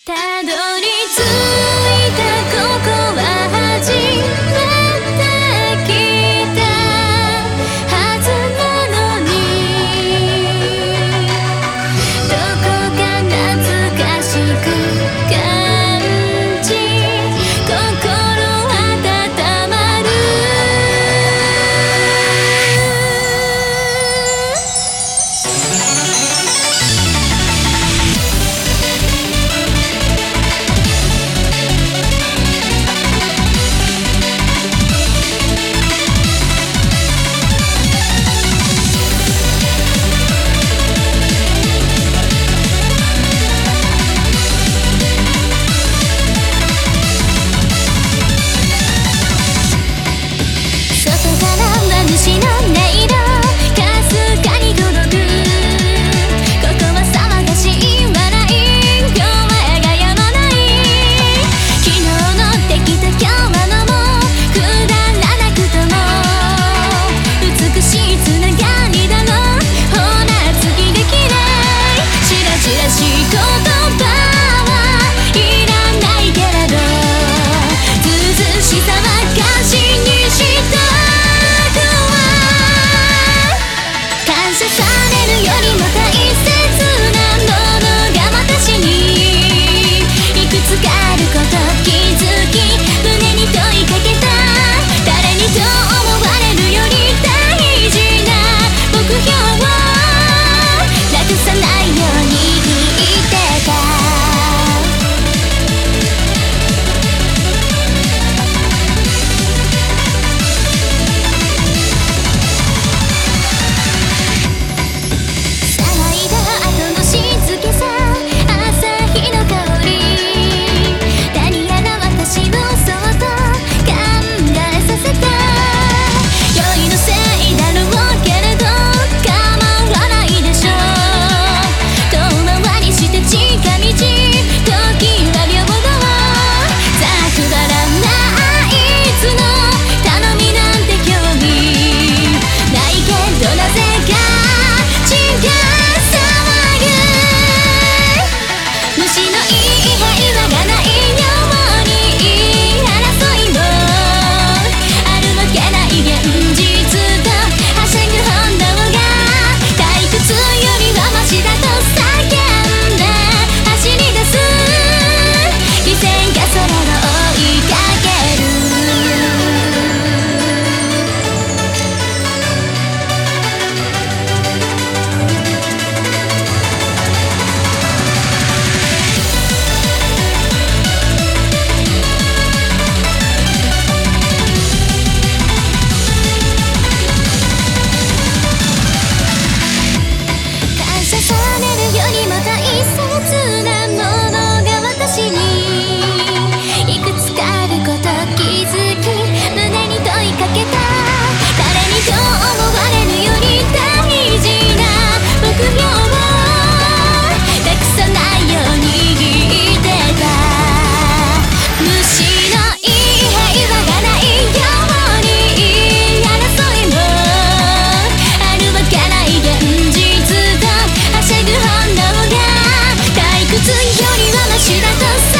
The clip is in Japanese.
たどり着いたここは初めて来たはずなのにどこか懐かしく感じ心温まる虫の音色かすかに届くここは騒がしい笑い今日は絵がやまない昨日のできた今日はのもくだらなくとも美しいつながりだろうほら次できないしらじらしい言葉はいらないけれどずうずうしさは歌詞にした感謝されるよりも大切なものが私にいくつかあること気づき胸に問いかけた誰にどう思われるより大事な目標をなくさないように言ってたよりはマシだと